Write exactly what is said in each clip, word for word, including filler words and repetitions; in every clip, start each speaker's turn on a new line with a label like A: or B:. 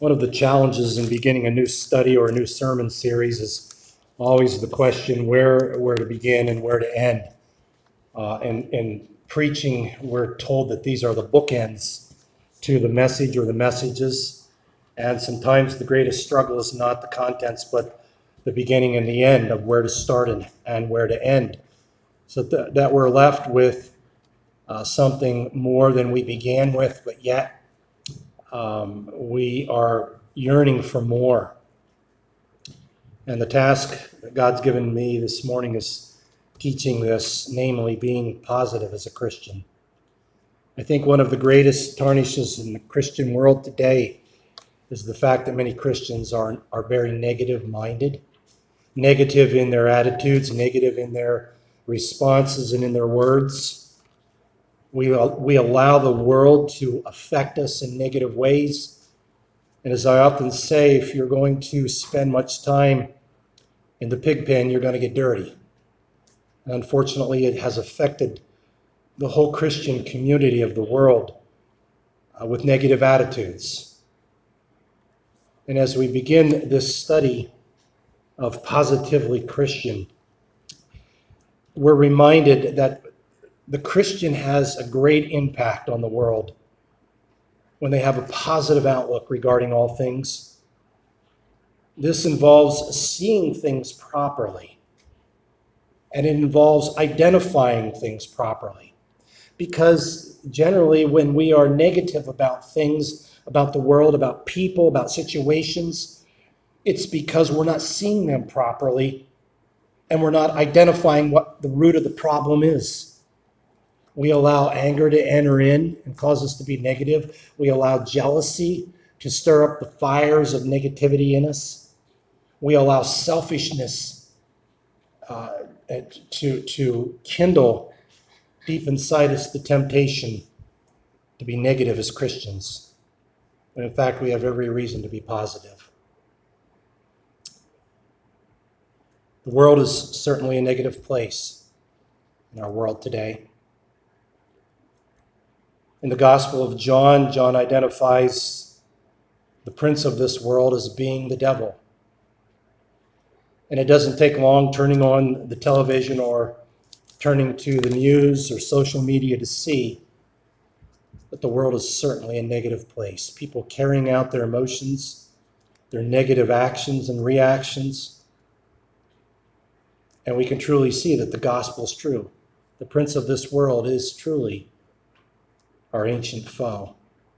A: One of the challenges in beginning a new study or a new sermon series is always the question where where to begin and where to end. Uh, and in preaching, we're told that these are the bookends to the message or the messages. And sometimes the greatest struggle is not the contents, but the beginning and the end of where to start and, and where to end. So th- that we're left with uh, something more than we began with, but yet um, we are yearning for more. And the task that God's given me this morning is teaching this, namely being positive as a Christian. I think one of the greatest tarnishes in the Christian world today is the fact that many Christians are, are very negative-minded, negative in their attitudes, negative in their responses and in their words. We, we allow the world to affect us in negative ways. And as I often say, if you're going to spend much time in the pig pen, you're going to get dirty. And unfortunately, it has affected the whole Christian community of the world uh, with negative attitudes. And as we begin this study of Positively Christian, we're reminded that the Christian has a great impact on the world when they have a positive outlook regarding all things. This involves seeing things properly, and it involves identifying things properly. Because generally, when we are negative about things, about the world, about people, about situations, it's because we're not seeing them properly and we're not identifying what the root of the problem is. We allow anger to enter in and cause us to be negative. We allow jealousy to stir up the fires of negativity in us. We allow selfishness uh, to, to kindle deep inside us the temptation to be negative as Christians. But in fact, we have every reason to be positive. The world is certainly a negative place in our world today. In the Gospel of John, John identifies the prince of this world as being the devil. And it doesn't take long turning on the television or turning to the news or social media to see that the world is certainly a negative place. People carrying out their emotions, their negative actions and reactions. And we can truly see that the gospel is true. The prince of this world is truly our ancient foe.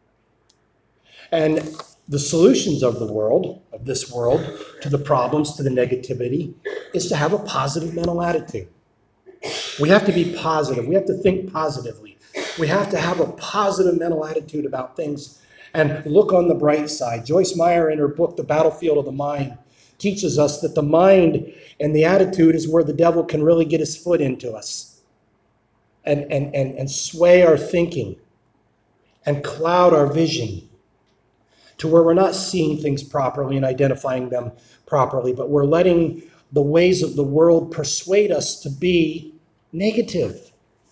A: And the solutions of the world, of this world, to the problems, to the negativity, is to have a positive mental attitude. We have to be positive. We have to think positively. We have to have a positive mental attitude about things and look on the bright side. Joyce Meyer, in her book, The Battlefield of the Mind, teaches us that the mind and the attitude is where the devil can really get his foot into us and, and, and, and sway our thinking and cloud our vision to where we're not seeing things properly and identifying them properly, but we're letting the ways of the world persuade us to be negative.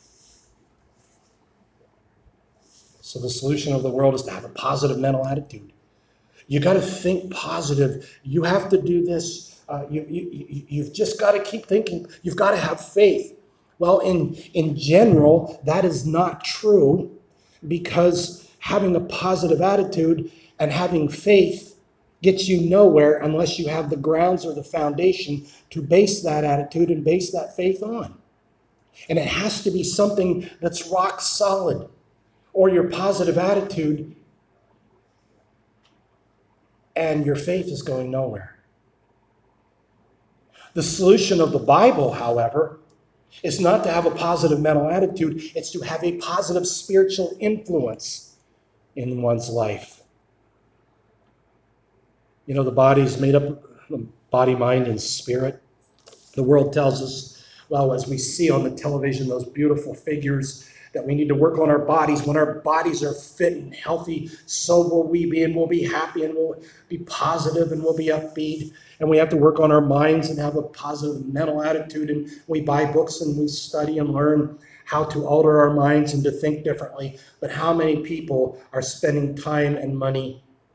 A: So the solution of the world is to have a positive mental attitude. You got to think positive. You have to do this. Uh, you, you, you've just got to keep thinking. You've got to have faith. Well, in, in general, that is not true, because having a positive attitude and having faith gets you nowhere unless you have the grounds or the foundation to base that attitude and base that faith on. And it has to be something that's rock solid, or your positive attitude and your faith is going nowhere. The solution of the Bible, however, is not to have a positive mental attitude. It's to have a positive spiritual influence in one's life. You know, the body is made up of body, mind, and spirit. The world tells us, well, as we see on the television, those beautiful figures, that we need to work on our bodies. When our bodies are fit and healthy, so will we be, and we'll be happy, and we'll be positive, and we'll be upbeat. And we have to work on our minds and have a positive mental attitude. And we buy books and we study and learn how to alter our minds and to think differently. But how many people are spending time and money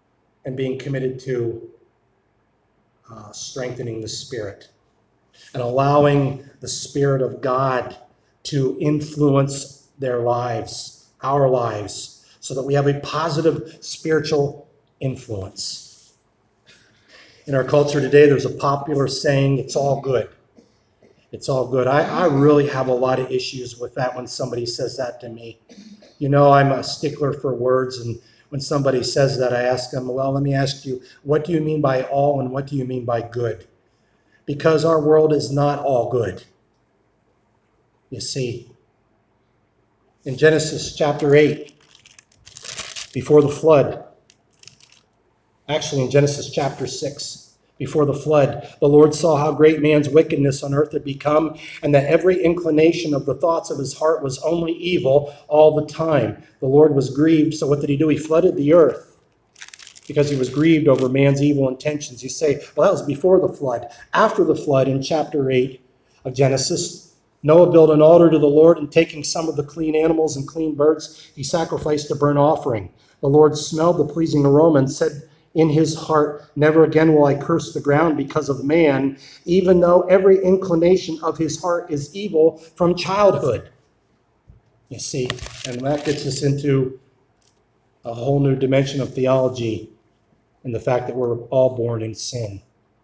A: and being committed to uh, strengthening the Spirit and allowing the Spirit of God to influence their lives, our lives, so that we have a positive spiritual influence. In our culture today, there's a popular saying, it's all good. It's all good. I, I really have a lot of issues with that when somebody says that to me. You know, I'm a stickler for words, and when somebody says that, I ask them, well, let me ask you, what do you mean by all and what do you mean by good? Because our world is not all good. You see, in Genesis chapter eight, before the flood, actually in Genesis chapter six, before the flood, the Lord saw how great man's wickedness on earth had become, and that every inclination of the thoughts of his heart was only evil all the time. The Lord was grieved, so what did he do? He flooded the earth because he was grieved over man's evil intentions. You say, well, that was before the flood. After the flood, in chapter eight of Genesis, Noah built an altar to the Lord, and taking some of the clean animals and clean birds, he sacrificed a burnt offering. The Lord smelled the pleasing aroma and said in his heart, never again will I curse the ground because of man, even though every inclination of his heart is evil from childhood. You see, and that gets us into a whole new dimension of theology and the fact that we're all born in sin.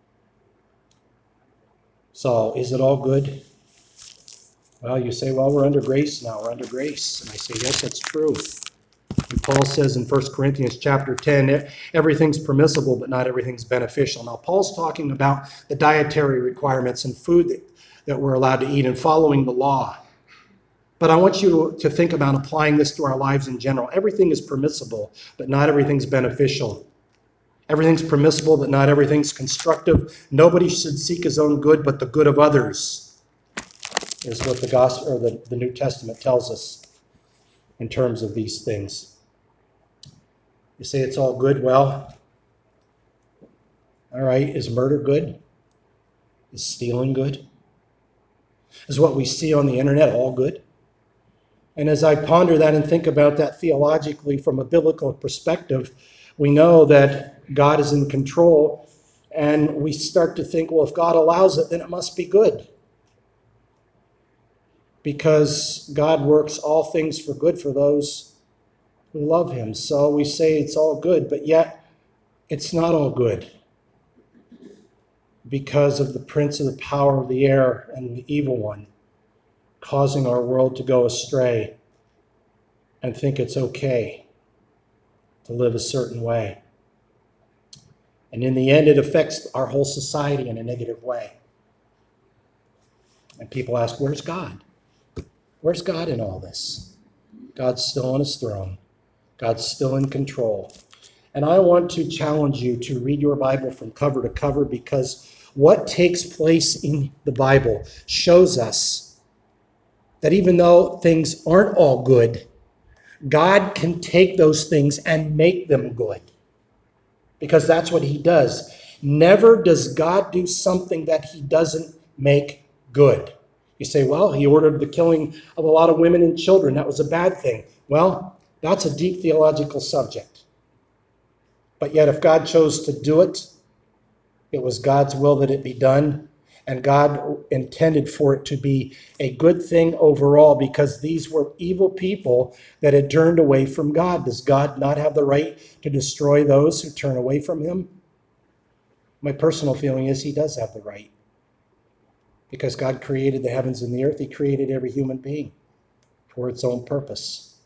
A: So, is it all good? Well, you say, well, we're under grace now. We're under grace. And I say, yes, that's true. And Paul says in First Corinthians chapter ten, everything's permissible, but not everything's beneficial. Now, Paul's talking about the dietary requirements and food that, that we're allowed to eat and following the law. But I want you to think about applying this to our lives in general. Everything is permissible, but not everything's beneficial. Everything's permissible, but not everything's constructive. Nobody should seek his own good, but the good of others, is what the gospel or the, the New Testament tells us in terms of these things. You say it's all good. Well, all right, is murder good? Is stealing good? Is what we see on the internet all good? And as I ponder that and think about that theologically from a biblical perspective, we know that God is in control, and we start to think, well, if God allows it, then it must be good. Because God works all things for good for those who love him. So we say it's all good, but yet it's not all good because of the prince of the power of the air and the evil one causing our world to go astray and think it's okay to live a certain way. And in the end, it affects our whole society in a negative way. And people ask, where's God? Where's God in all this? God's still on his throne. God's still in control. And I want to challenge you to read your Bible from cover to cover, because what takes place in the Bible shows us that even though things aren't all good, God can take those things and make them good, because that's what he does. Never does God do something that he doesn't make good. You say, well, he ordered the killing of a lot of women and children. That was a bad thing. Well, that's a deep theological subject. But yet, if God chose to do it, it was God's will that it be done, and God intended for it to be a good thing overall, because these were evil people that had turned away from God. Does God not have the right to destroy those who turn away from him? My personal feeling is he does have the right, because God created the heavens and the earth. He created every human being for its own purpose.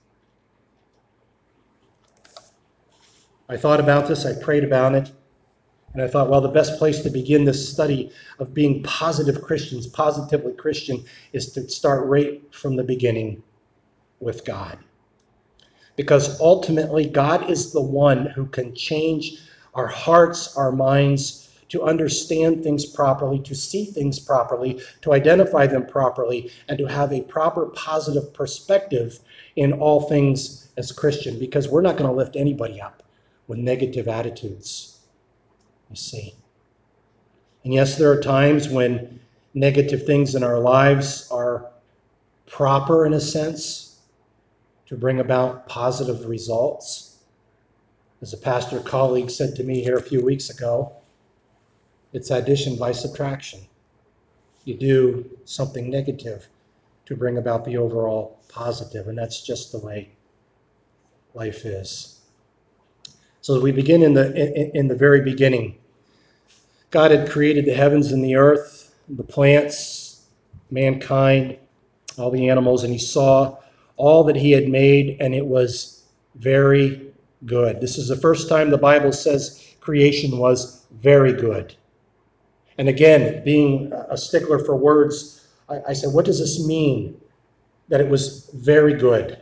A: I thought about this, I prayed about it, and I thought, well, the best place to begin this study of being positive Christians, positively Christian, is to start right from the beginning with God. Because ultimately, God is the one who can change our hearts, our minds, to understand things properly, to see things properly, to identify them properly, and to have a proper positive perspective in all things as Christian. Because we're not going to lift anybody up with negative attitudes, you see. And yes, there are times when negative things in our lives are proper in a sense to bring about positive results. As a pastor colleague said to me here a few weeks ago, it's addition by subtraction. You do something negative to bring about the overall positive, and that's just the way life is. So we begin in the in, in the very beginning. God had created the heavens and the earth, the plants, mankind, all the animals, and he saw all that he had made, and it was very good. This is the first time the Bible says creation was very good. And again, being a stickler for words, I, I said, what does this mean that it was very good?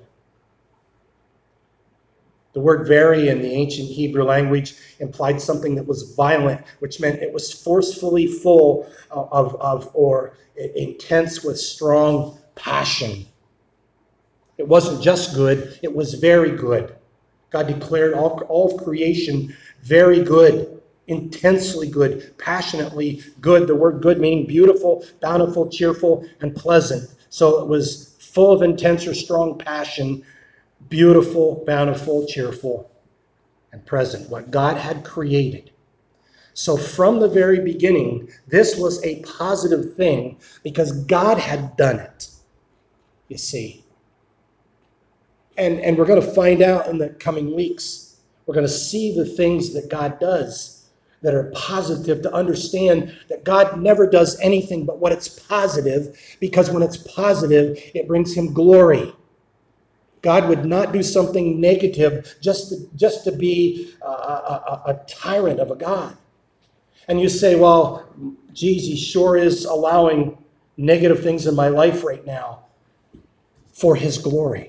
A: The word very in the ancient Hebrew language implied something that was violent, which meant it was forcefully full of, of or intense with strong passion. It wasn't just good, it was very good. God declared all, all of creation very good, intensely good, passionately good. The word good meaning beautiful, bountiful, cheerful, and pleasant. So it was full of intense or strong passion, beautiful, bountiful, cheerful, and present. What God had created. So from the very beginning, this was a positive thing because God had done it, you see. And, and we're going to find out in the coming weeks. We're going to see the things that God does that are positive, to understand that God never does anything but what it's positive, because when it's positive, it brings him glory. God would not do something negative just to, just to be a, a, a tyrant of a God. And you say, well, geez, he sure is allowing negative things in my life right now for his glory.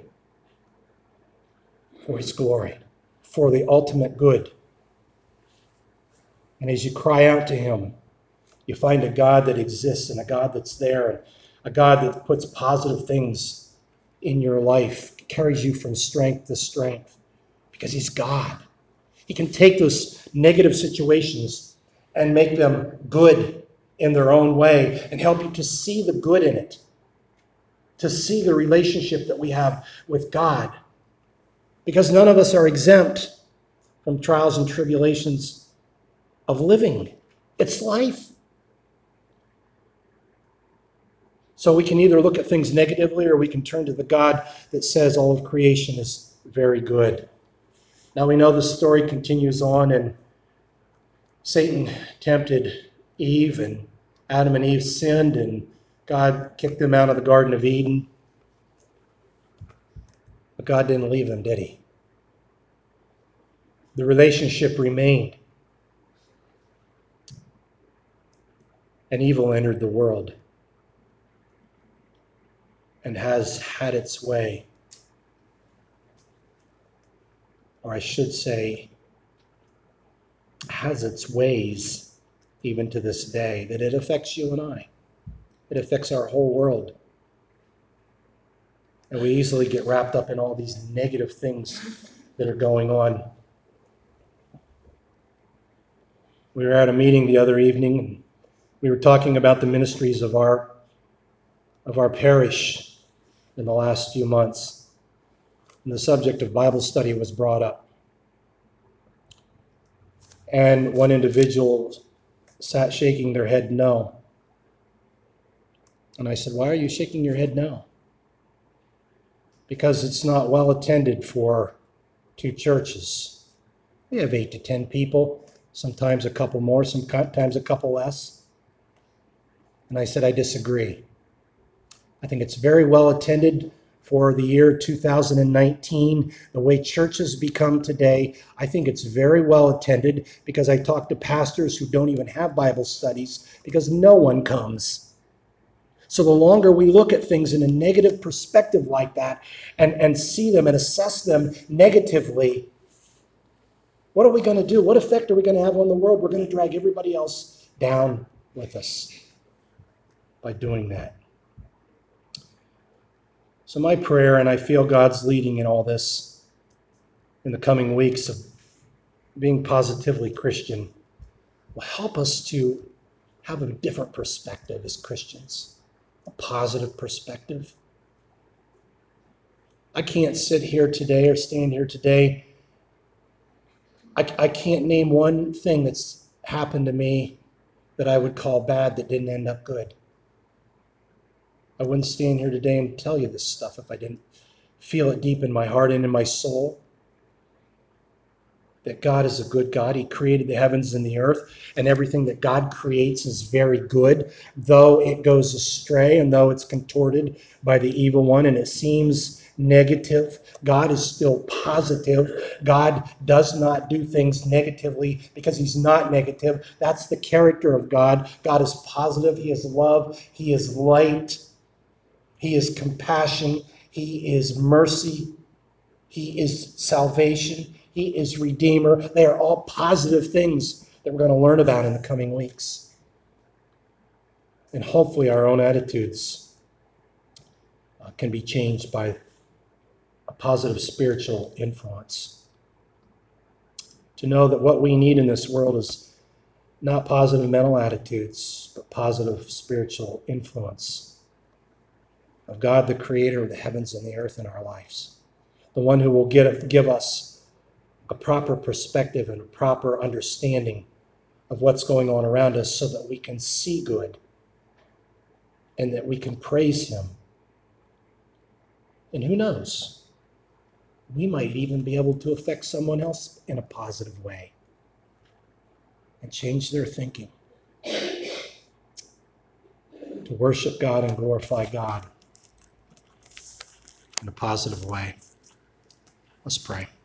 A: For his glory. For the ultimate good. And as you cry out to him, you find a God that exists and a God that's there, and a God that puts positive things in your life, carries you from strength to strength, because he's God. He can take those negative situations and make them good in their own way and help you to see the good in it, to see the relationship that we have with God. Because none of us are exempt from trials and tribulations of living. It's life. So we can either look at things negatively, or we can turn to the God that says all of creation is very good. Now we know the story continues on, and Satan tempted Eve, and Adam and Eve sinned, and God kicked them out of the Garden of Eden. But God didn't leave them, did he? The relationship remained. And evil entered the world and has had its way. Or I should say, has its ways even to this day, that it affects you and I. It affects our whole world. And we easily get wrapped up in all these negative things that are going on. We were at a meeting the other evening, and we were talking about the ministries of our of our parish in the last few months. And the subject of Bible study was brought up. And one individual sat shaking their head no. And I said, why are you shaking your head no? Because it's not well attended for two churches. We have eight to ten people, sometimes a couple more, sometimes a couple less. And I said, I disagree. I think it's very well attended for the year two thousand nineteen, the way churches become today. I think it's very well attended, because I talk to pastors who don't even have Bible studies because no one comes. So the longer we look at things in a negative perspective like that, and, and see them and assess them negatively, what are we going to do? What effect are we going to have on the world? We're going to drag everybody else down with us by doing that. So my prayer, and I feel God's leading in all this in the coming weeks of being positively Christian, will help us to have a different perspective as Christians, a positive perspective. I can't sit here today or stand here today I, I can't name one thing that's happened to me that I would call bad that didn't end up good. I wouldn't stand here today and tell you this stuff if I didn't feel it deep in my heart and in my soul. That God is a good God. He created the heavens and the earth, and everything that God creates is very good, though it goes astray and though it's contorted by the evil one and it seems negative. God is still positive. God does not do things negatively because he's not negative. That's the character of God. God is positive. He is love. He is light. He is compassion. He is mercy. He is salvation. He is Redeemer. They are all positive things that we're going to learn about in the coming weeks. And hopefully our own attitudes uh, can be changed by a positive spiritual influence. To know that what we need in this world is not positive mental attitudes, but positive spiritual influence of God, the creator of the heavens and the earth in our lives. The one who will get, give us a proper perspective and a proper understanding of what's going on around us so that we can see good and that we can praise him. And who knows, we might even be able to affect someone else in a positive way and change their thinking to worship God and glorify God in a positive way. Let's pray.